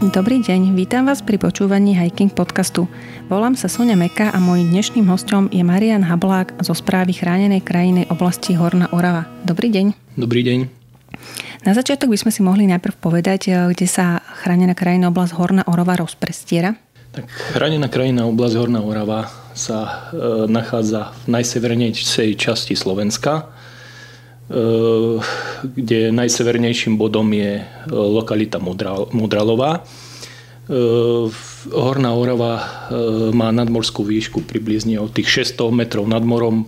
Dobrý deň, vítam vás pri počúvaní Hiking podcastu. Volám sa Soňa Meka a môjim dnešným hosťom je Marián Hablák zo správy chránenej krajinnej oblasti Horná Orava. Dobrý deň. Dobrý deň. Na začiatok by sme si mohli najprv povedať, kde sa chránená krajinná oblasť Horná Orava rozprestiera. Tak chránená krajinná oblasť Horná Orava sa nachádza v najsevernejšej časti Slovenska, kde najsevernejším bodom je lokalita Mudralová. Horná Orava má nadmorskú výšku približne od tých 600 metrov nad morom,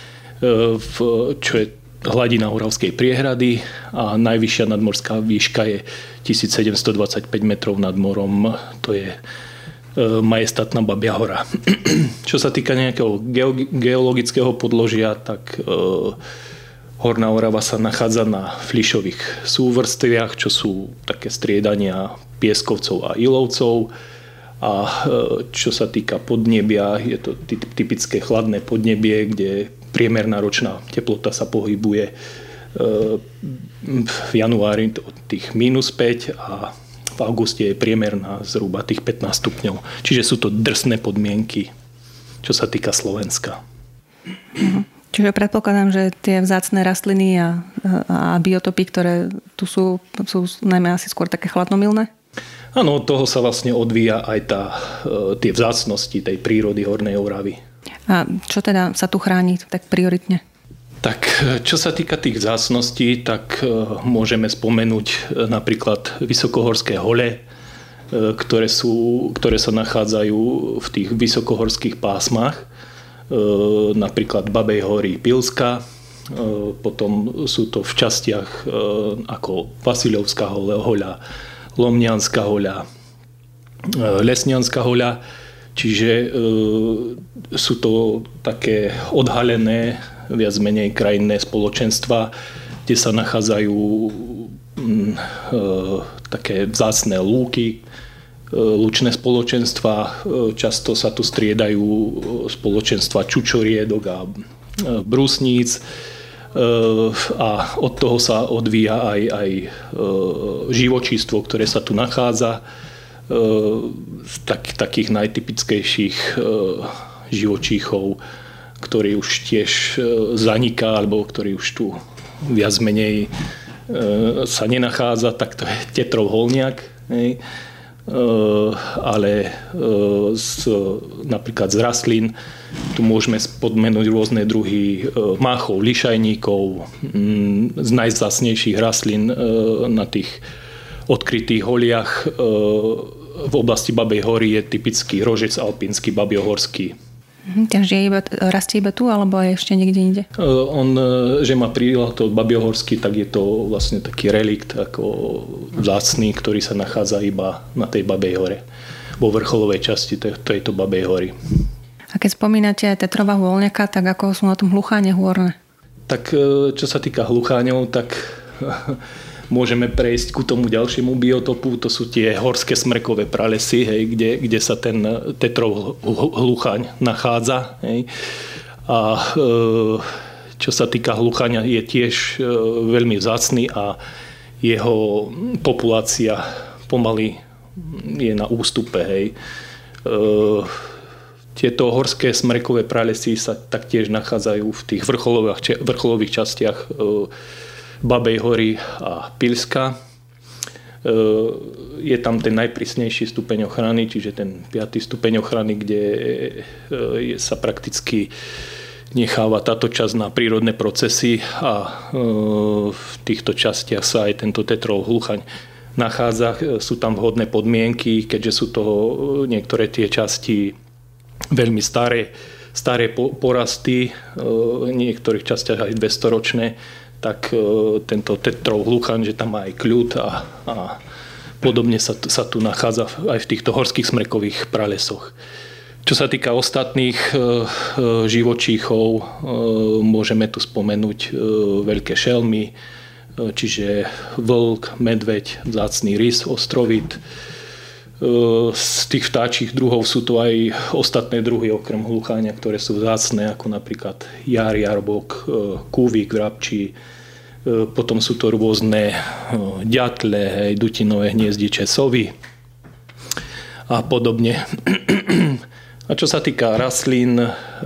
čo je hladina Oravskej priehrady, a najvyššia nadmorská výška je 1725 metrov nad morom, to je majestátna Babia hora. Čo sa týka nejakého geologického podložia, tak Horná Orava sa nachádza na flišových súvrstviach, čo sú také striedania pieskovcov a ilovcov. A čo sa týka podnebia, je to typické chladné podnebie, kde priemerná ročná teplota sa pohybuje v januári od tých -5 a v auguste je priemerná zhruba tých 15 stupňov. Čiže sú to drsné podmienky, čo sa týka Slovenska. Čiže predpokladám, že tie vzácne rastliny a biotopy, ktoré tu sú najmä asi skôr také chladnomilné? Áno, od toho sa vlastne odvíja aj tie vzácnosti tej prírody Hornej Oravy. A čo teda sa tu chráni tak prioritne? Tak čo sa týka tých vzácností, tak môžeme spomenúť napríklad vysokohorské hole, ktoré sa nachádzajú v tých vysokohorských pásmach, napríklad Babej hory Pilska, potom sú to v častiach ako Vasiljovská hoľa, Lomnianská hoľa, Lesnianská hoľa, čiže sú to také odhalené viac menej krajinné spoločenstva, kde sa nachádzajú také vzácne lúky, lučné spoločenstva, často sa tu striedajú spoločenstva čučoriedok a brusníc, a od toho sa odvíja aj živočístvo, ktoré sa tu nachádza. Takých najtypickejších živočíchov, ktorý už tiež zaniká, alebo ktorý už tu viac menej sa nenachádza, tak to je tetrov holniak. Ale napríklad z rastlín tu môžeme podmenúť rôzne druhy máchov, lišajníkov. Z najvzácnejších rastlín na tých odkrytých holiach v oblasti Babej hory je typický rožec alpínsky babiohorský. Takže rastie iba tu, alebo aj ešte niekde inde? Že má prílah to babiohorský, tak je to vlastne taký relikt ako vzácny, ktorý sa nachádza iba na tej Babej hore, vo vrcholovej časti tejto Babej hory. A keď spomínate aj Tetrova voľňaka, tak ako sú na tom hlucháne hôrne? Tak čo sa týka hlucháňov, tak môžeme prejsť ku tomu ďalšiemu biotopu. To sú tie horské smrkové pralesy, kde sa ten Tetrov hlucháň nachádza. A čo sa týka hlucháňa, je tiež veľmi vzácny a jeho populácia pomaly je na ústupe. Tieto horské smrkové pralesy sa taktiež nachádzajú v tých vrcholových častiach Babej hory a Pilska. Je tam ten najprísnejší stupeň ochrany, čiže ten 5. stupeň ochrany, kde sa prakticky necháva táto časť na prírodné procesy, a v týchto častiach sa aj tento Tetrov hluchaň nachádza. Sú tam vhodné podmienky, keďže sú to niektoré tie časti veľmi staré porasty, v niektorých častiach aj 200-ročné, tak tento Tetrov hluchaň, že tam má aj kľud a podobne sa tu nachádza aj v týchto horských smrekových pralesoch. Čo sa týka ostatných živočíchov, môžeme tu spomenúť veľké šelmy, čiže vlk, medveď, vzácny rys, ostrovit. Z tých vtáčich druhov sú tu aj ostatné druhy okrem hlucháňa, ktoré sú vzácne, ako napríklad jar, jarbok, kúvik, vrabčí. Potom sú to rôzne ďatle, dutinové hniezdiče, sovy. a podobne. A čo sa týka rastlín,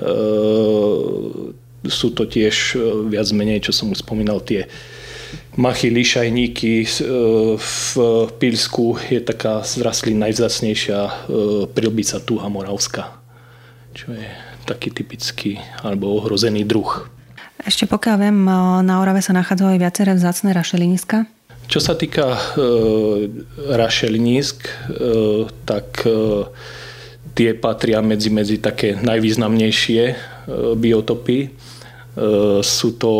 sú to tiež viac menej, čo som už spomínal, tie machy, lišajníky. V Pílsku je taká z rastlín najvzácnejšia prilbica túha moravská, čo je taký typický alebo ohrozený druh. Ešte pokiaľ viem, na Orave sa nachádzajú aj viaceré vzácne rašeliniská. Čo sa týka rašelinísk, tak tie patria medzi také najvýznamnejšie biotopy. Sú to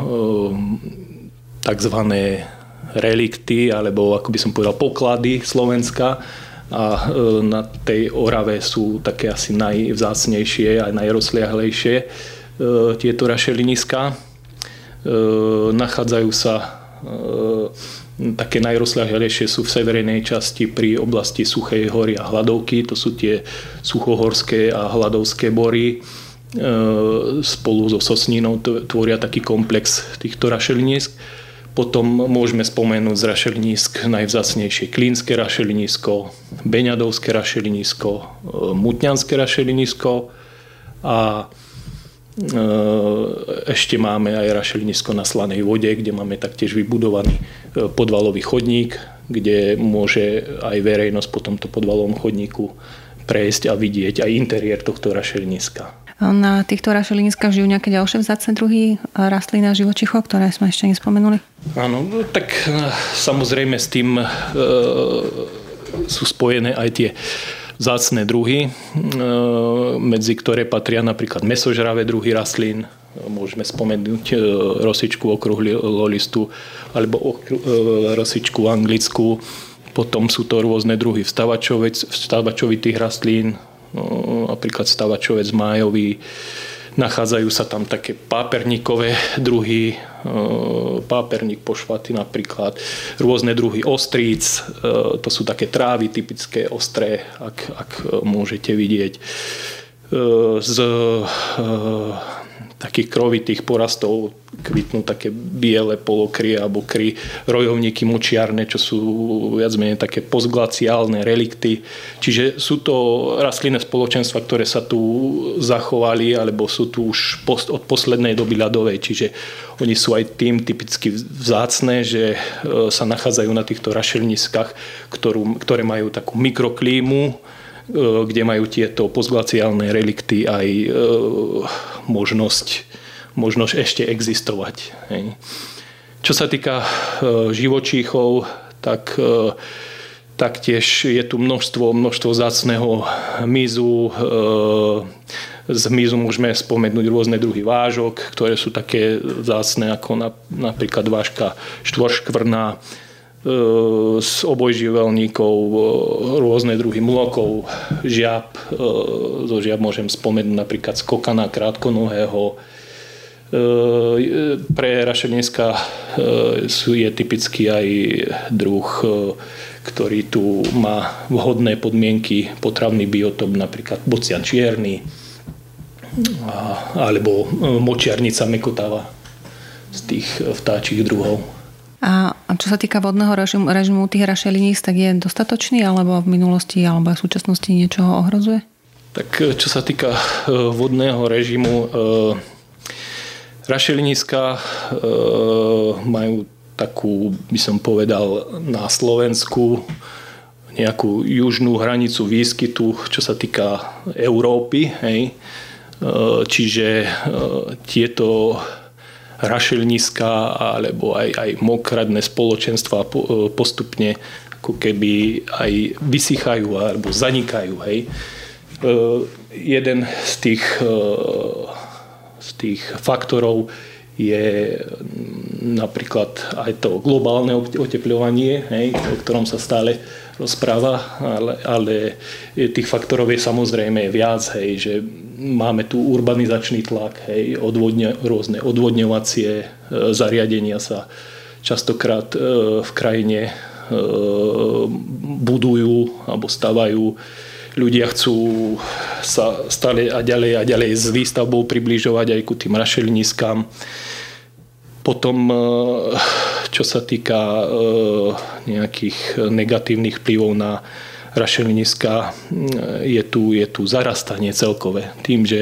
takzvané relikty, alebo ako by som povedal poklady Slovenska, a na tej Orave sú také asi najvzácnejšie a najrozliahlejšie tieto rašeliniska. Nachádzajú sa také najrozliahlejšie sú v severnej časti pri oblasti Suchej hory a Hladovky. To sú tie suchohorské a hladovské bory. Spolu so Sosninou tvoria taký komplex týchto rašelinisk. Potom môžeme spomenúť z rašelinísk najvzácnejšie Klínske rašelinisko, Beňadovské rašelinisko, Mutňanské rašelinisko a ešte máme aj rašelinisko na slanej vode, kde máme taktiež vybudovaný podvalový chodník, kde môže aj verejnosť po tomto podvalovom chodníku prejsť a vidieť aj interiér tohto rašeliniska. Na týchto rašeliniskách žijú nejaké ďalšie vzácne druhy rastlín a živočíchov, ktoré sme ešte nespomenuli? Áno, tak samozrejme s tým sú spojené aj tie vzácne druhy, medzi ktoré patria napríklad mäsožravé druhy rastlín. Môžeme spomenúť rosičku okruhlolistu alebo rosičku anglickú. Potom sú to rôzne druhy vstavačovitých rastlín, napríklad stavačovec májový. Nachádzajú sa tam také páperníkové druhy, páperník pošvaty napríklad, rôzne druhy ostríc, to sú také trávy typické ostré, ak môžete vidieť. Z takých krovitých porastov kvitnú také biele polokry alebo kry, rojovníky močiarne, čo sú viac menej také postglaciálne relikty. Čiže sú to rastlinné spoločenstva, ktoré sa tu zachovali alebo sú tu už od poslednej doby ľadovej. Čiže oni sú aj tým typicky vzácne, že sa nachádzajú na týchto rašelniskách, ktoré majú takú mikroklímu, kde majú tieto postglaciálne relikty aj možnosť ešte existovať. Hej. Čo sa týka živočíchov, tak taktiež je tu množstvo vzácneho myzu. Z myzu môžeme spomenúť rôzne druhy vážok, ktoré sú také vzácne ako napríklad vážka štvorškvrná, z obojživelníkov, rôzne druhy mlokov, žiab. Zo žiab môžem spomenúť napríklad skokana krátkonohého. Pre rašeliniska je typický aj druh, ktorý tu má vhodné podmienky, potravný biotop, napríklad bocian čierny alebo močiarnica mekotava z tých vtáčich druhov. A čo sa týka vodného režimu tých rašelinísk, tak je dostatočný, alebo v minulosti alebo v súčasnosti niečo ho ohrozuje? Tak čo sa týka vodného režimu, rašeliníska majú takú, by som povedal, na Slovensku nejakú južnú hranicu výskytu, čo sa týka Európy. Hej. Čiže tieto rašelniska alebo aj mokradné spoločenstva postupne ako keby aj vysychajú alebo zanikajú. Hej. Jeden z tých faktorov je napríklad aj to globálne otepľovanie, hej, o ktorom sa stále rozpráva, ale tých faktorov je samozrejme viac, hej, že máme tu urbanizačný tlak, hej, rôzne odvodňovacie zariadenia sa častokrát v krajine budujú alebo stavajú. Ľudia chcú sa stále a ďalej s výstavbou približovať aj ku tým rašeliniskám. Potom, čo sa týka nejakých negatívnych vplyvov na rašeliniska, je tu zarastanie celkové. Tým, že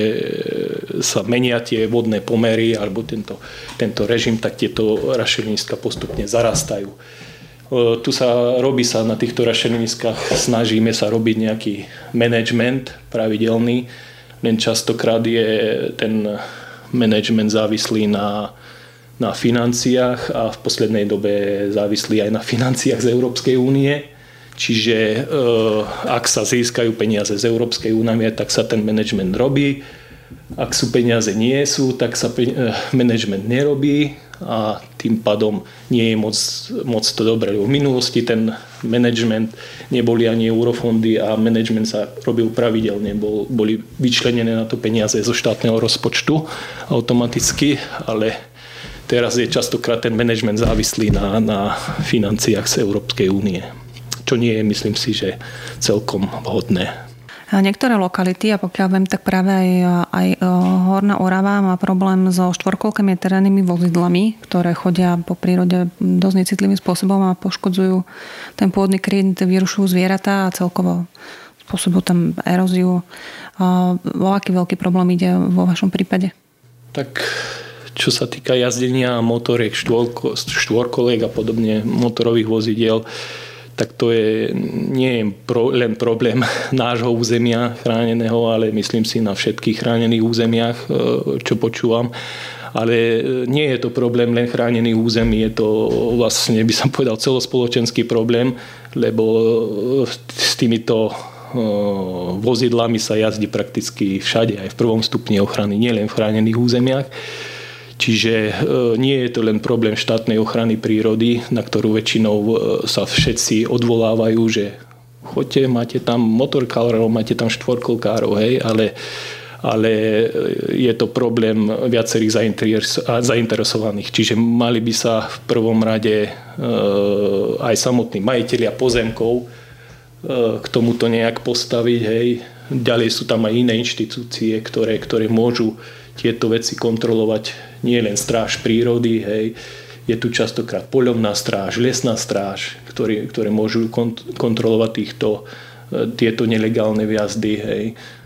sa menia tie vodné pomery alebo tento režim, tak tieto rašeliniska postupne zarastajú. Tu robí sa na týchto rašeliniskách, snažíme sa robiť nejaký management pravidelný, len častokrát je ten management závislý na financiách a v poslednej dobe závislý aj na financiách z Európskej únie. Čiže ak sa získajú peniaze z Európskej únie, tak sa ten management robí. Ak sú peniaze nie sú, tak sa management nerobí a tým pádom nie je moc to dobré. V minulosti ten management neboli ani eurofondy a management sa robil pravidelne. Boli vyčlenené na to peniaze zo štátneho rozpočtu automaticky, ale teraz je častokrát ten management závislý na financiách z Európskej únie. Čo nie je, myslím si, že celkom vhodné. Niektoré lokality, a pokiaľ viem, tak práve aj Horná Orava má problém so štvorkolkami a terénnymi vozidlami, ktoré chodia po prírode dosť necitlivým spôsobom a poškodzujú ten pôvodný kryt, vyrušujú zvieratá a celkovo spôsobujú tam eróziu. O aký veľký problém ide vo vašom prípade? Tak čo sa týka jazdenia motoriek, štvorkoliek a podobne motorových vozidiel, tak to nie je len problém nášho územia chráneného, ale myslím si na všetkých chránených územiach, čo počúvam. Ale nie je to problém len chránených území, je to vlastne, by som povedal, celospoločenský problém, lebo s týmito vozidlami sa jazdí prakticky všade, aj v prvom stupni ochrany, nielen v chránených územiach. Čiže nie je to len problém štátnej ochrany prírody, na ktorú väčšinou sa všetci odvolávajú, že choďte, máte tam motorkárov, máte tam štvorkolkárov, hej, ale je to problém viacerých zainteresovaných. Čiže mali by sa v prvom rade aj samotní majitelia pozemkov k tomuto nejak postaviť, hej. Ďalej sú tam aj iné inštitúcie, ktoré môžu tieto veci kontrolovať, nie len stráž prírody, hej. Je tu častokrát poľovná stráž, lesná stráž, ktoré môžu kontrolovať tieto nelegálne vjazdy, hej.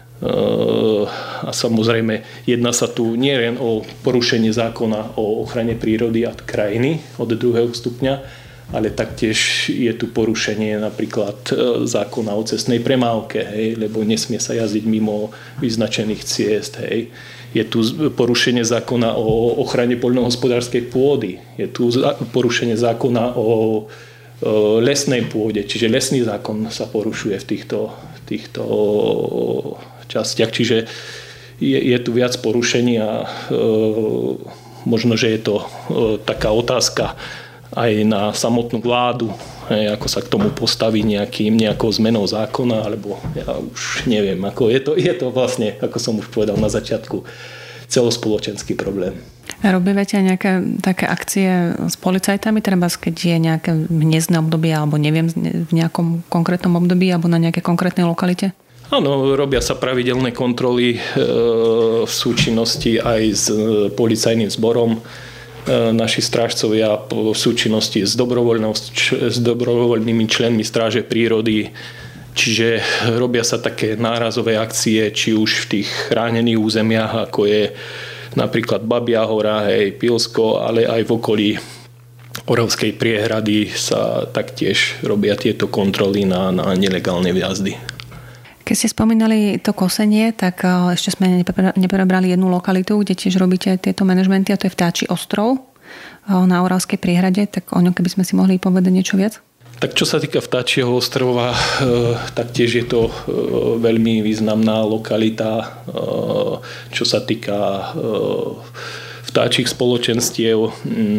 A samozrejme jedná sa tu nie len o porušenie zákona o ochrane prírody a krajiny od 2. stupňa, ale taktiež je tu porušenie napríklad zákona o cestnej premávke, hej, lebo nesmie sa jazdiť mimo vyznačených ciest, hej. Je tu porušenie zákona o ochrane poľnohospodárskej pôdy. Je tu porušenie zákona o lesnej pôde, čiže lesný zákon sa porušuje v týchto častiach. Čiže je tu viac porušení a možno, že je to taká otázka aj na samotnú vládu, ako sa k tomu postaví nejakou zmenou zákona, alebo ja už neviem, ako je to vlastne, ako som už povedal na začiatku, celospoločenský problém. Robívate aj nejaké také akcie s policajtami, treba keď je nejaké hniezdne obdobie, alebo neviem, v nejakom konkrétnom období, alebo na nejakej konkrétnej lokalite? Áno, robia sa pravidelné kontroly v súčinnosti aj s policajným zborom. Naši strážcovia v súčinnosti s dobrovoľnými členmi stráže prírody. Čiže robia sa také nárazové akcie, či už v tých chránených územiach, ako je napríklad Babia hora, hej, Pilsko, ale aj v okolí Oravskej priehrady sa taktiež robia tieto kontroly na nelegálne vjazdy. Keď ste spomínali to kosenie, tak ešte sme neprebrali jednu lokalitu, kde tiež robíte tieto manažmenty, a to je Vtáčí ostrov na Oravskej priehrade. Tak o ňom, keby sme si mohli povedať niečo viac? Tak čo sa týka Vtáčieho ostrova, tak tiež je to veľmi významná lokalita. Čo sa týka vtáčich spoločenstiev,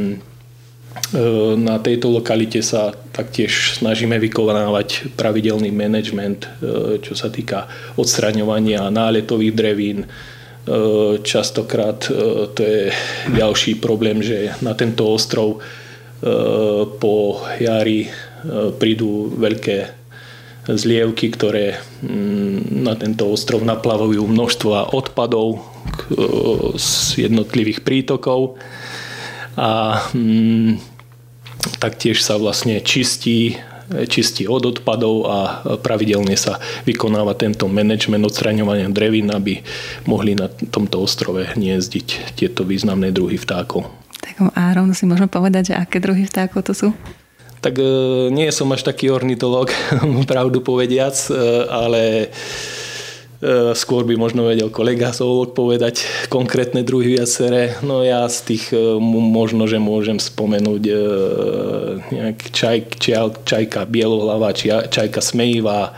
na tejto lokalite sa taktiež snažíme vykonávať pravidelný manažment, čo sa týka odstraňovania náletových drevín. Častokrát to je ďalší problém, že na tento ostrov po jari prídu veľké zlievky, ktoré na tento ostrov naplavujú množstva odpadov z jednotlivých prítokov a taktiež sa vlastne čistí čistí od odpadov a pravidelne sa vykonáva tento manažment odstraňovania drevín, aby mohli na tomto ostrove hniezdiť tieto významné druhy vtákov. Tak a rovno si môžeme povedať, že aké druhy vtákov to sú? Tak nie som až taký ornitológ, pravdu povediac, ale skôr by možno vedel kolega zoológ povedať konkrétne druhy viaceré. No ja z tých možno, že môžem spomenúť nejak čajka bielohlava, čajka smejivá,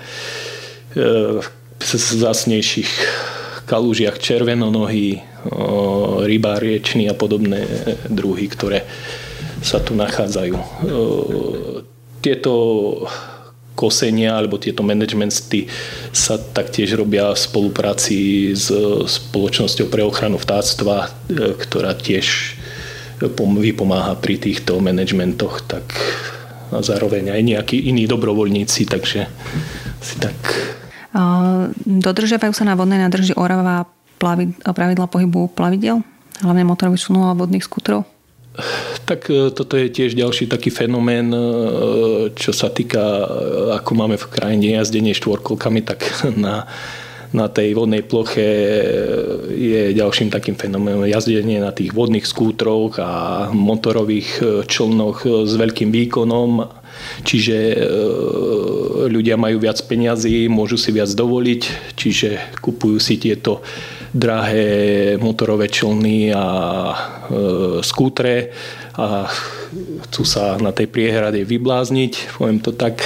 z vzácnejších kalúžiach červenonohy, ryba riečný a podobné druhy, ktoré sa tu nachádzajú. Tieto kosenia alebo tieto managementy sa taktiež robia v spolupráci s Spoločnosťou pre ochranu vtáctva, ktorá tiež vypomáha pri týchto managementoch, tak a zároveň aj nejakí iní dobrovoľníci, takže si tak... Dodržiavajú sa na vodnej nádrži Orava pravidla pohybu plavidiel, hlavne motorových člnov a vodných skútrov? Tak toto je tiež ďalší taký fenomén, čo sa týka, ako máme v krajine jazdenie štvorkolkami, tak na tej vodnej ploche je ďalším takým fenoménom jazdenie na tých vodných skútroch a motorových člnoch s veľkým výkonom. Čiže ľudia majú viac peňazí, môžu si viac dovoliť, čiže kupujú si tieto drahé motorové člny a skútre a chcú sa na tej priehrade vyblázniť, poviem to tak.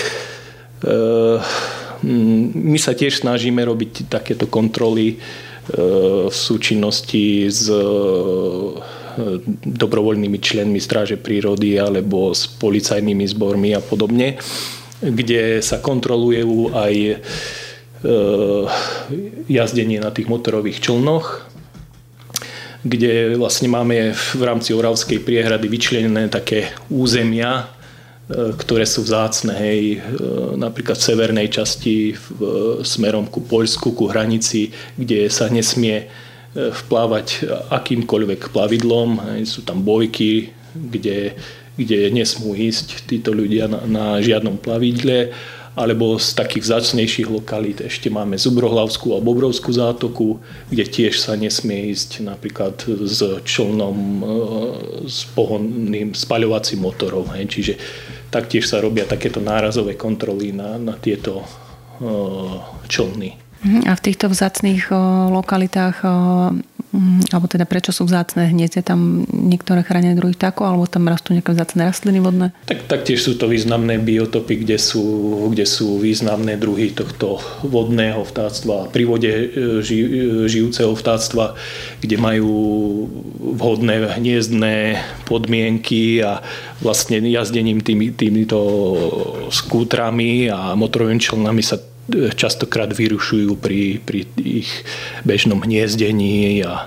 My sa tiež snažíme robiť takéto kontroly v súčinnosti s dobrovoľnými členmi Stráže prírody alebo s policajnými zbormi a podobne, kde sa kontrolujú aj jazdenie na tých motorových člnoch, kde vlastne máme v rámci Oravskej priehrady vyčlenené také územia, ktoré sú vzácne, hej, napríklad v severnej časti smerom ku Poľsku, ku hranici, kde sa nesmie vplávať akýmkoľvek plavidlom, hej, sú tam bojky, kde nesmú ísť títo ľudia na žiadnom plavidle, alebo z takých vzácnejších lokalít ešte máme Zubrohlavskú a Bobrovskú zátoku, kde tiež sa nesmie ísť napríklad s člnom s pohonným spaľovacím motorom. Hej. Čiže taktiež sa robia takéto nárazové kontroly na tieto člny. A v týchto vzácnych lokalitách, alebo teda prečo sú vzácne, hniezdia tam niektoré chránené druhy vtákov, alebo tam rastú nejaké vzácne rastliny vodné? Taktiež sú to významné biotopy, kde sú významné druhy tohto vodného vtáctva, pri vode žijúceho vtáctva, kde majú vhodné hniezdné podmienky a vlastne jazdením týmito skútrami a motorovými člnami sa častokrát vyrušujú pri ich bežnom hniezdení a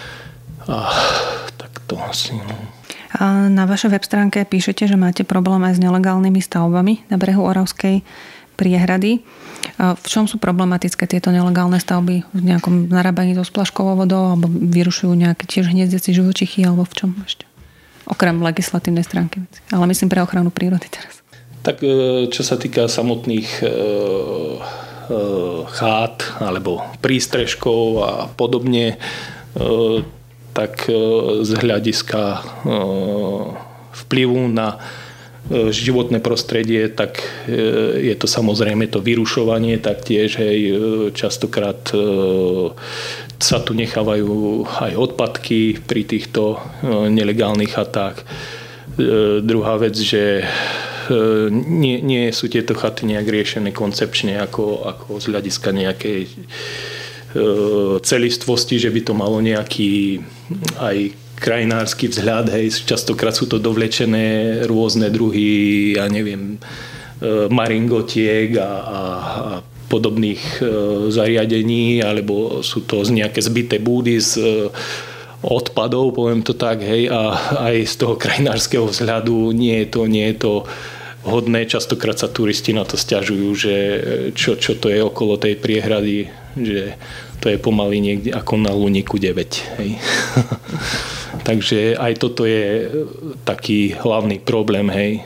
takto asi. Na vašej web stránke píšete, že máte problém aj s nelegálnymi stavbami na brehu Oravskej priehrady. V čom sú problematické tieto nelegálne stavby? V nejakom narábaní so splaškovou vodou alebo vyrušujú nejaké tiež hniezdiaci živočichy alebo v čom ešte? Okrem legislatívnej stránky. Ale myslím pre ochranu prírody teraz. Tak čo sa týka samotných chát alebo prístrežkov a podobne, tak z hľadiska vplyvu na životné prostredie, tak je to samozrejme to vyrušovanie, taktiež častokrát sa tu nechávajú aj odpadky pri týchto nelegálnych chatách. Druhá vec, že nie sú tieto chaty nejak riešené koncepčne ako z hľadiska nejakej celistvosti, že by to malo nejaký aj krajinársky vzhľad. Hej. Častokrát sú to dovlečené rôzne druhy, ja neviem, maringotiek a podobných zariadení, alebo sú to nejaké zbité búdy z odpadov, poviem to tak, hej, a aj z toho krajinárskeho vzhľadu nie je to hodné. Častokrát sa turisti na to sťažujú, že čo to je okolo tej priehrady, že to je pomaly niekde ako na Luniku 9. Hej. Takže aj toto je taký hlavný problém, hej,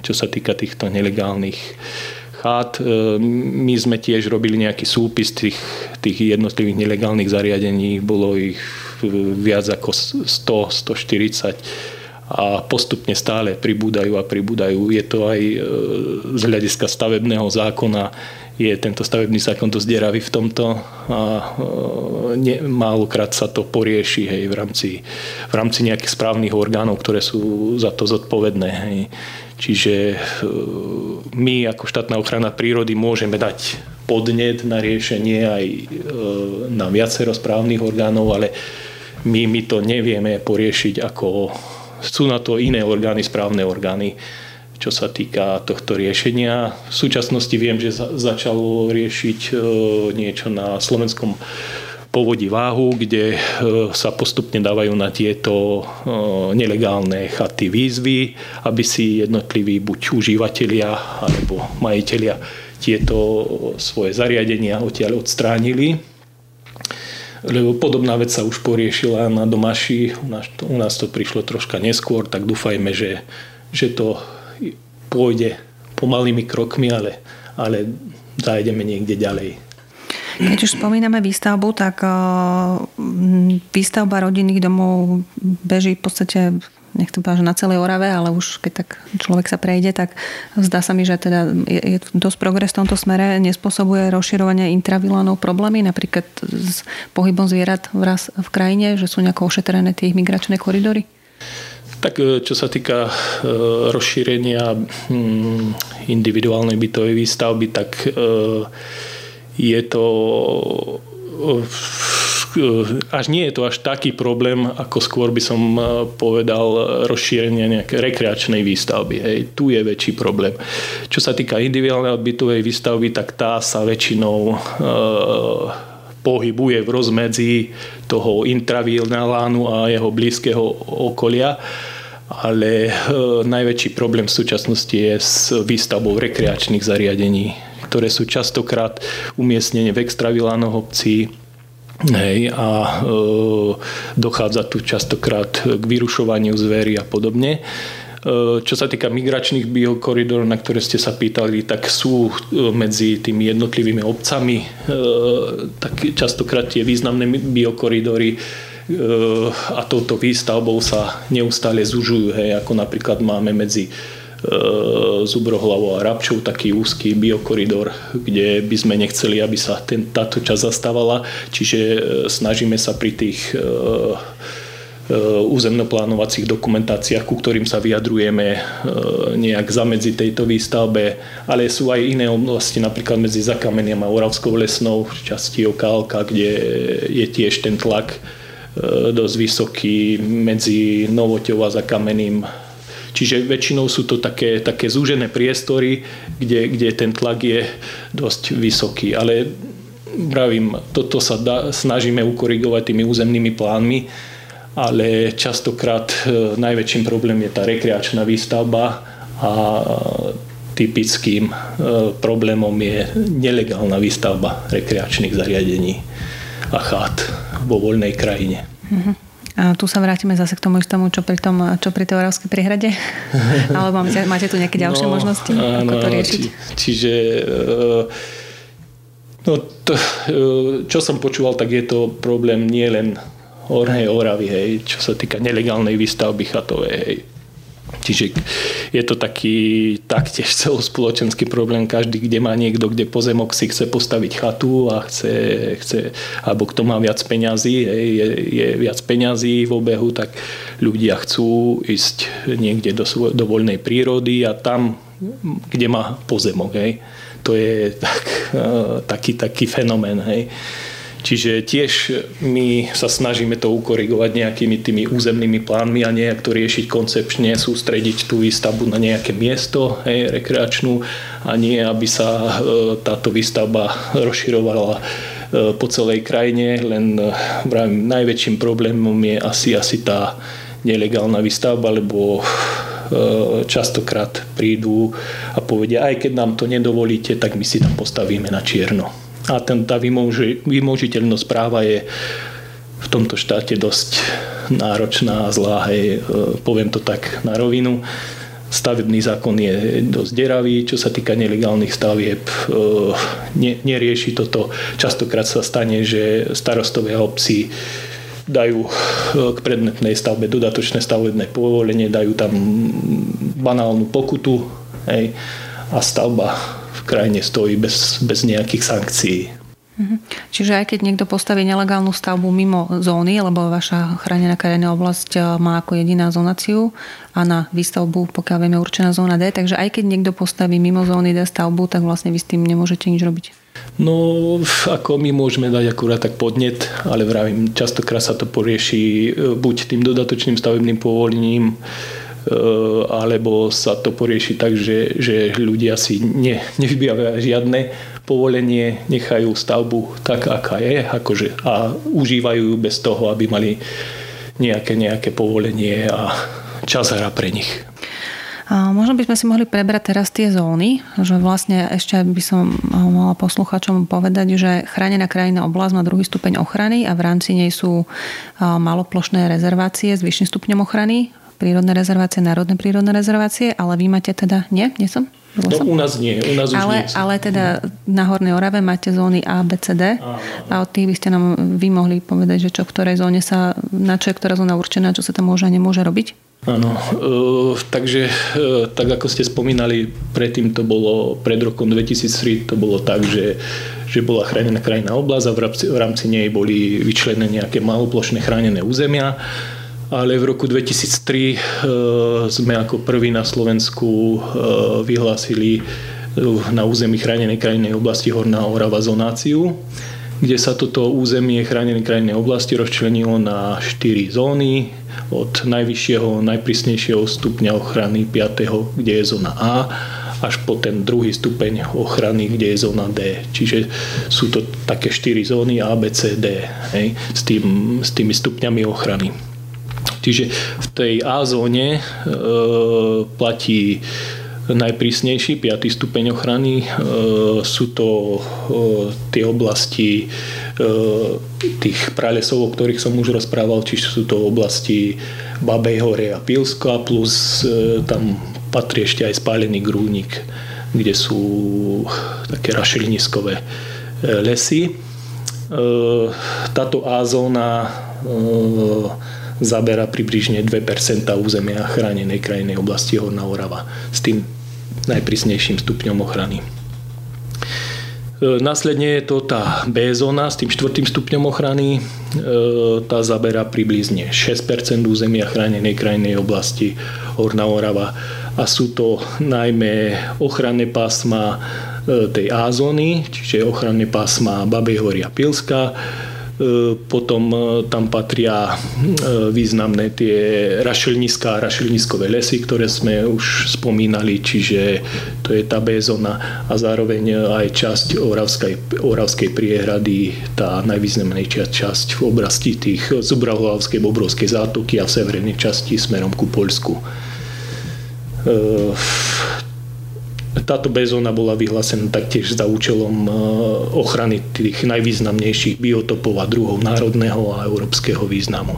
čo sa týka týchto nelegálnych chát. My sme tiež robili nejaký súpis tých jednotlivých nelegálnych zariadení, bolo ich viac ako 100-140 a postupne stále pribúdajú a pribúdajú. Je to aj z hľadiska stavebného zákona, je tento stavebný zákon dosť deravý v tomto a málokrát sa to porieši v rámci nejakých správnych orgánov, ktoré sú za to zodpovedné. Hej. Čiže my ako štátna ochrana prírody môžeme dať podnet na riešenie aj na viacero správnych orgánov, ale my to nevieme poriešiť, ako sú na to iné orgány, správne orgány, čo sa týka tohto riešenia. V súčasnosti viem, že začalo riešiť niečo na slovenskom povodí Váhu, kde sa postupne dávajú na tieto nelegálne chaty výzvy, aby si jednotliví buď užívateľia alebo majitelia tieto svoje zariadenia odtiaľ odstránili. Lebo podobná vec sa už poriešila na Domaši. U nás to prišlo troška neskôr, tak dúfajme, že to pôjde pomalými krokmi, ale zájdeme niekde ďalej. Keď už spomíname výstavbu, tak výstavba rodinných domov beží v podstate, nech to povedať, na celej Orave, ale už keď tak človek sa prejde, tak zdá sa mi, že teda je dosť progres v tomto smere, nespôsobuje rozširovanie intravilánov problémy, napríklad s pohybom zvierat v krajine, že sú nejako ošetrené tie migračné koridory? Tak čo sa týka rozšírenia individuálnej bytovej výstavby, tak je to až nie je to až taký problém, ako skôr by som povedal rozšírenie nejaké rekreačnej výstavby. Hej. Tu je väčší problém. Čo sa týka individuálnej bytovej výstavby, tak tá sa väčšinou pohybuje v rozmedzi toho intravilánu a jeho blízkeho okolia. Ale najväčší problém v súčasnosti je s výstavbou rekreačných zariadení, ktoré sú častokrát umiestnené v extravilánoch obcí. Hej, a dochádza tu častokrát k vyrušovaniu zverí a podobne. Čo sa týka migračných biokoridorov, na ktoré ste sa pýtali, tak sú medzi tými jednotlivými obcami tak častokrát tie významné biokoridory a touto výstavbou sa neustále zužujú. Hej, ako napríklad máme medzi Zubrohlavou a Rabčou taký úzky biokoridor, kde by sme nechceli, aby sa táto časť zastávala, čiže snažíme sa pri tých územnoplánovacích dokumentáciách, ku ktorým sa vyjadrujeme, nejak zamedziť tejto výstavbe, ale sú aj iné oblasti, napríklad medzi Zakameniam a Oravskou Lesnou, v časti Okálka, kde je tiež ten tlak dosť vysoký, medzi Novoťou a Zakamením. Čiže väčšinou sú to také zúžené priestory, kde ten tlak je dosť vysoký. Ale pravím, toto sa snažíme ukorigovať tými územnými plánmi, ale častokrát najväčším problém je tá rekreačná výstavba a typickým problémom je nelegálna výstavba rekreačných zariadení a chát vo voľnej krajine. A tu sa vrátime zase k tomu istému, čo pri tej Oravskej priehrade? Alebo máte tu nejaké ďalšie možnosti? Ako to riešiť? Čiže čo som počúval, tak je to problém nie len Hornej Oravy, hej, čo sa týka nelegálnej výstavby chatovej. Hej. Čiže je to taký taktiež celospoločenský problém. Každý, kde má niekto, kde pozemok si chce postaviť chatu a chce alebo kto má viac peňazí, je viac peňazí v obehu, tak ľudia chcú ísť niekde do voľnej prírody a tam, kde má pozemok. Hej. To je taký fenomén. Hej. Čiže tiež my sa snažíme to ukorigovať nejakými tými územnými plánmi a nejak to riešiť koncepčne, sústrediť tú výstavbu na nejaké miesto, hej, rekreačnú, a nie, aby sa táto výstavba rozširovala po celej krajine, len najväčším problémom je asi tá nelegálna výstavba, lebo častokrát prídu a povedia, aj keď nám to nedovolíte, tak my si tam postavíme na čierno. A tá vymožiteľnosť práva je v tomto štáte dosť náročná a zlá. Hej. Poviem to tak na rovinu. stavebný zákon je dosť deravý, čo sa týka nelegálnych stavieb, nerieši toto. Častokrát sa stane, že starostovia obcí dajú k predmetnej stavbe dodatočné stavebné povolenie, dajú tam banálnu pokutu, hej, a stavba v krajine stojí bez nejakých sankcií. Čiže aj keď niekto postaví nelegálnu stavbu mimo zóny, lebo vaša chránená krajinná oblasť má ako jediná zonáciu a na výstavbu, pokiaľ vieme, určená zóna D, takže aj keď niekto postaví mimo zóny D stavbu, tak vlastne vy s tým nemôžete nič robiť. No, ako my môžeme dať akurát tak podnet, ale vravím, častokrát sa to porieši buď tým dodatočným stavebným povolením, alebo sa to porieši tak, že ľudia si nevybavia žiadne povolenie, nechajú stavbu tak, aká je, a užívajú bez toho, aby mali nejaké povolenie a čas hrá pre nich. Možno by sme si mohli prebrať teraz tie zóny, že vlastne ešte by som mala poslucháčom povedať, že chránená krajinná oblasť má 2. stupeň ochrany a v rámci nej sú maloplošné rezervácie s vyšším stupňom ochrany, prírodné rezervácie, národné prírodné rezervácie, ale vy máte teda, nie som? No, u nás nie, u nás už nie. Ale teda na Hornej Orave máte zóny A, B, C, D a od tých by ste nám vy mohli povedať, že čo v ktorej zóne sa, na čo je ktorá zóna určená, čo sa tam môže a nemôže robiť? Áno, takže tak ako ste spomínali, predtým to bolo, pred rokom 2003 to bolo tak, že bola chránená krajinná oblasť a v rámci nej boli vyčlenené nejaké maloplošné chránené územia. Ale v roku 2003 sme ako prví na Slovensku vyhlásili na území chránenej krajinnej oblasti Horná Orava zonáciu, kde sa toto územie chránenej krajinnej oblasti rozčlenilo na 4 zóny od najvyššieho, najprísnejšieho stupňa ochrany 5., kde je zóna A, až po ten 2. stupeň ochrany, kde je zóna D. Čiže sú to také 4 zóny A, B, C, D, hej, s tými stupňami ochrany. Čiže v tej A zóne platí najprísnejší 5. stupeň ochrany. Sú to tie oblasti tých pralesov, o ktorých som už rozprával, čiže sú to oblasti Babej Hory a Pilska, plus tam patrí ešte aj Spálený Grúnik, kde sú také rašeliniskové lesy. Táto A zóna zabera približne 2% územia chránenej krajinnej oblasti Horná Orava s tým najprísnejším stupňom ochrany. Následne je to tá B zóna s tým 4. stupňom ochrany. Tá zabera približne 6% územia chránenej krajinnej oblasti Horná Orava a sú to najmä ochranné pásma tej A zóny, čiže ochranné pásma Babej Hory a Pilska. Potom tam patria významné tie rašelniská a rašelniskové lesy, ktoré sme už spomínali, čiže to je tá B zóna a zároveň aj časť Oravskej priehrady, tá najvýznamnejšia časť v oblasti tých Zubrahlavskej Bobrovskej zátoky a v severnej časti smerom ku Poľsku. Táto B-zóna bola vyhlásená taktiež za účelom ochrany tých najvýznamnejších biotopov a druhov národného a európskeho významu.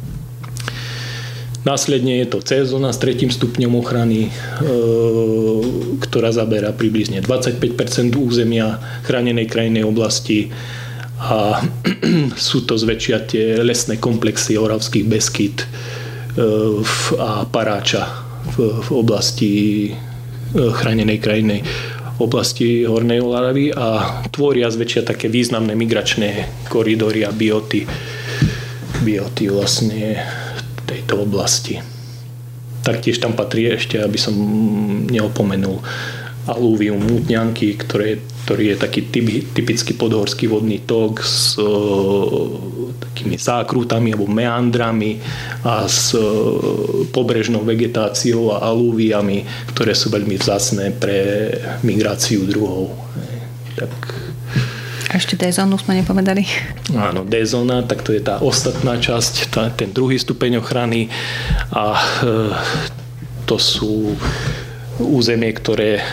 Následne je to C-zóna s 3. stupňom ochrany, ktorá zabera približne 25% územia chránenej krajinnej oblasti a sú to zväčšia tie lesné komplexy Oravských Beskyd a Paráča v oblasti chránenej krajinnej oblasti Hornej Oravy a tvoria zväčšia také významné migračné koridory a bioty vlastne tejto oblasti. Taktiež tam patrí ešte, aby som neopomenul, alúvium Mútňanky, ktorý je taký typický podhorský vodný tok s takými zákrutami alebo meandrami a s pobrežnou vegetáciou a alúviami, ktoré sú veľmi vzácne pre migráciu druhov. Tak. A ešte D-zónu sme nepovedali. Áno, D-zóna, tak to je tá ostatná časť, ten 2. stupeň ochrany a to sú územie, ktoré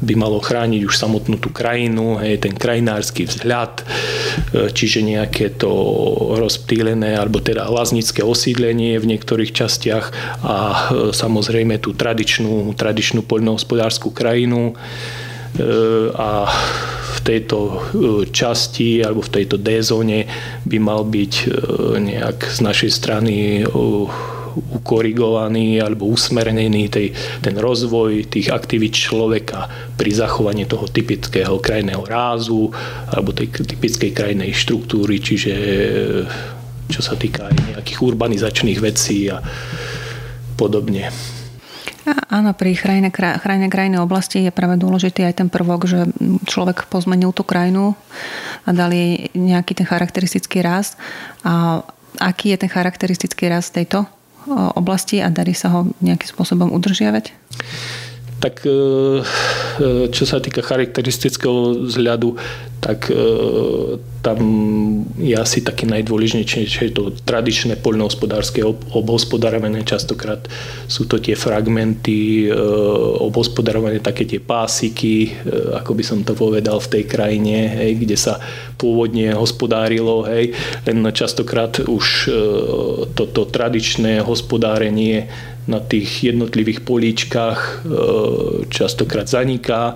by malo chrániť už samotnú tú krajinu, ten krajinársky vzhľad, čiže nejaké to rozptýlené alebo teda laznické osídlenie v niektorých častiach a samozrejme tú tradičnú poľnohospodárskú krajinu a v tejto časti alebo v tejto D-zóne by mal byť nejak z našej strany ukorigovaný alebo usmernený ten rozvoj tých aktivít človeka pri zachovaní toho typického krajného rázu alebo tej typickej krajnej štruktúry, čiže čo sa týka aj nejakých urbanizačných vecí a podobne. Áno, pri krajnej oblasti je práve dôležitý aj ten prvok, že človek pozmenil tú krajinu a dal jej nejaký ten charakteristický rast. A aký je ten charakteristický rast tejto oblasti a darí sa ho nejakým spôsobom udržiavať? Tak čo sa týka charakteristického vzhľadu, tak tam je asi taký najdôležitejšie to tradičné poľnohospodárske obhospodárenie. Častokrát sú to tie fragmenty obhospodárenie, také tie pásiky, ako by som to povedal, v tej krajine, kde sa pôvodne hospodárilo. Len častokrát už toto tradičné hospodárenie na tých jednotlivých políčkach častokrát zaniká.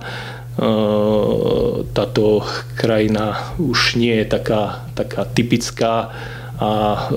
Táto krajina už nie je taká typická a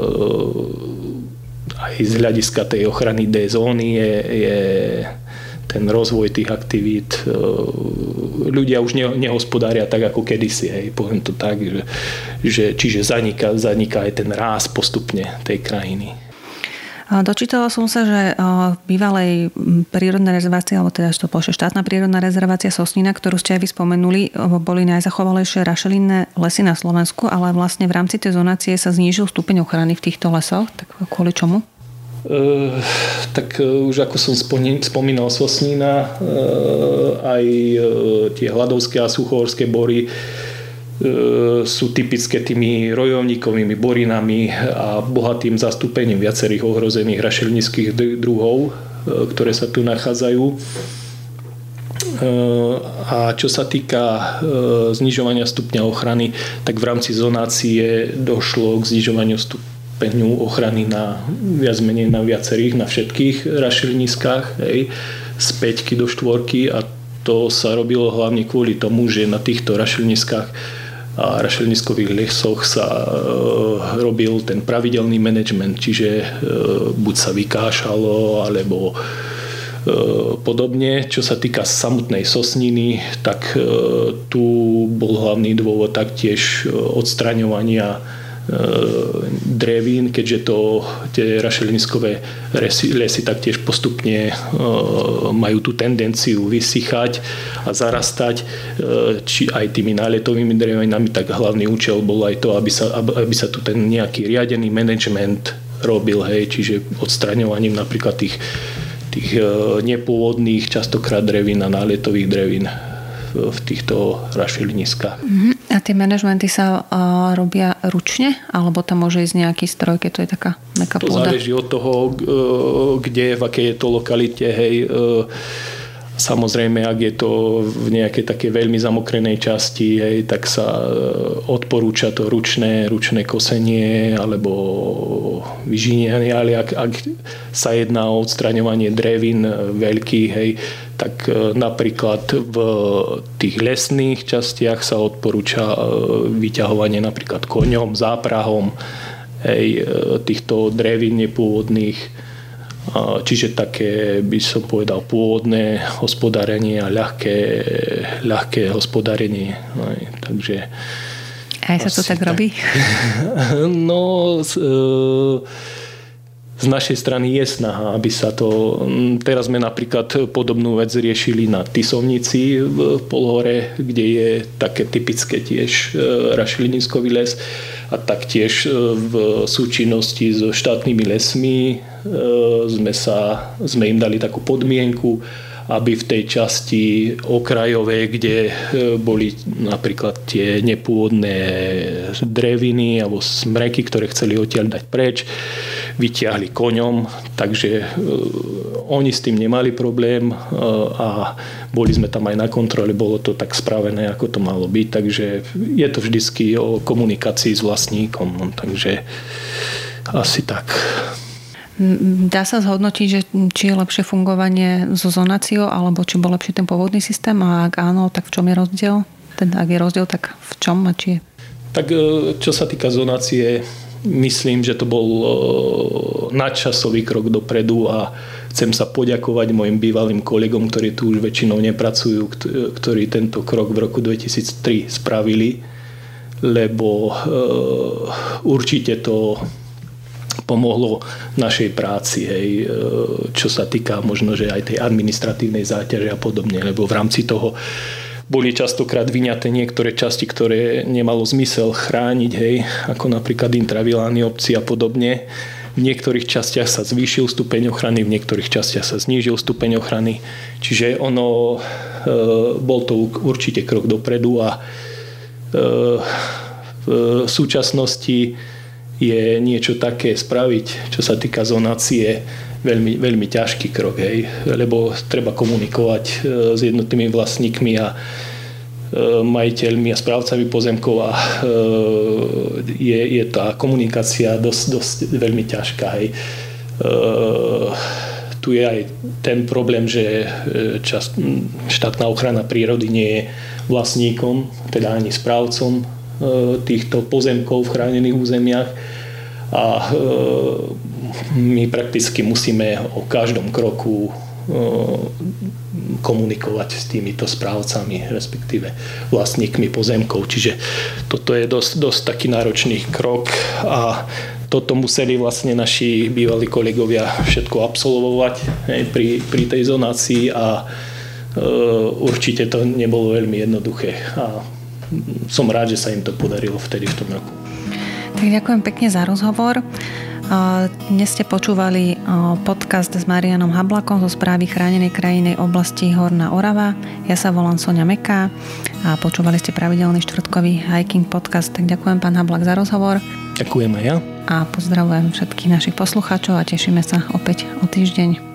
aj z hľadiska tej ochrany D-zóny je ten rozvoj tých aktivít. Ľudia už nehospodária tak ako kedysi, poviem to tak, že čiže zaniká aj ten ráz postupne tej krajiny. Dočítala som sa, že v bývalej prírodnej rezervácii, alebo teda to bola štátna prírodná rezervácia Sosnina, ktorú ste aj vy spomenuli, boli najzachovalejšie rašelinné lesy na Slovensku, ale vlastne v rámci tej zonácie sa znížil stupeň ochrany v týchto lesoch. Tak kvôli čomu? Tak už ako som spomínal Sosnina, aj tie hladovské a suchorské bory sú typické tými rojovníkovými borinami a bohatým zastúpením viacerých ohrozených rašelinických druhov, ktoré sa tu nachádzajú. A čo sa týka znižovania stupňa ochrany, tak v rámci zonácie došlo k znižovaniu stupňu ochrany viac menej na viacerých, na všetkých rašeliniskách, z 5 do 4, a to sa robilo hlavne kvôli tomu, že na týchto rašeliniskách a rašeliniskových lesoch sa robil ten pravidelný manažment, čiže buď sa vykášalo, alebo podobne. Čo sa týka samotnej Sosniny, tak tu bol hlavný dôvod taktiež odstraňovania drevín, keďže tie rašeliniskové lesy taktiež postupne majú tú tendenciu vysychať a zarastať, či aj tými náletovými drevinami, tak hlavný účel bol aj to, aby sa tu ten nejaký riadený manažment robil, čiže odstraňovaním napríklad tých nepôvodných častokrát drevín a náletových drevín v týchto rašeliniskách. A tie manažmenty sa robia ručne? Alebo tam môže ísť nejaký stroj, keď to je taká mäkká pôda? To záleží od toho, kde, v akej je to lokalite. Samozrejme, ak je to v nejakej takej veľmi zamokrenej časti, tak sa odporúča to ručné kosenie alebo vyžíňanie, ale ak sa jedná o odstraňovanie drevín veľkých, tak napríklad v tých lesných častiach sa odporúča vyťahovanie napríklad koňom, záprahom týchto drevín nepôvodných. Čiže také, by som povedal, pôvodné hospodárenie a ľahké hospodárenie. Takže aj sa to tak robí? No, z našej strany je snaha, aby sa to... Teraz sme napríklad podobnú vec riešili na Tisovnici v Polhore, kde je také typické tiež rašeliniskový les, a taktiež v súčinnosti so štátnymi lesmi sme im dali takú podmienku, aby v tej časti okrajovej, kde boli napríklad tie nepôvodné dreviny alebo smreky, ktoré chceli odtiaľ dať preč, vyťahli koňom, takže oni s tým nemali problém a boli sme tam aj na kontrole, bolo to tak spravené, ako to malo byť, takže je to vždycky o komunikácii s vlastníkom, takže asi tak. Dá sa zhodnotiť, že či je lepšie fungovanie so zonáciou, alebo či bol lepší ten pôvodný systém a ak áno, tak v čom je rozdiel? Teda ak je rozdiel, tak v čom a či je? Tak čo sa týka zonácie, myslím, že to bol nadčasový krok dopredu a chcem sa poďakovať mojim bývalým kolegom, ktorí tu už väčšinou nepracujú, ktorí tento krok v roku 2003 spravili, lebo určite to pomohlo našej práci, hej, čo sa týka možno, že aj tej administratívnej záťaže a podobne, lebo v rámci toho boli častokrát vyňaté niektoré časti, ktoré nemalo zmysel chrániť, hej, ako napríklad intravilány obci a podobne. V niektorých častiach sa zvýšil stupeň ochrany, v niektorých častiach sa znížil stupeň ochrany. Čiže ono bol to určite krok dopredu a v súčasnosti je niečo také spraviť, čo sa týka zonácie, veľmi, veľmi ťažký krok, hej, lebo treba komunikovať s jednotnými vlastníkmi a majiteľmi a správcami pozemkov a je tá komunikácia dosť veľmi ťažká, hej. Tu je aj ten problém, že štátna ochrana prírody nie je vlastníkom, teda ani správcom týchto pozemkov v chránených územiach a my prakticky musíme o každom kroku komunikovať s týmito správcami, respektíve vlastníkmi pozemkov. Čiže toto je dosť taký náročný krok a toto museli vlastne naši bývalí kolegovia všetko absolvovať pri tej zonácii a určite to nebolo veľmi jednoduché a som rád, že sa im to podarilo vtedy v tom roku. Tak ďakujem pekne za rozhovor. Dnes ste počúvali podcast s Marianom Hablakom zo Správy chránenej krajinnej oblasti Horná Orava. Ja sa volám Soňa Meká a počúvali ste pravidelný štvrtkový hiking podcast. Tak ďakujem, pán Hablak, za rozhovor. Ďakujem aj ja. A pozdravujem všetkých našich poslucháčov a tešíme sa opäť o týždeň.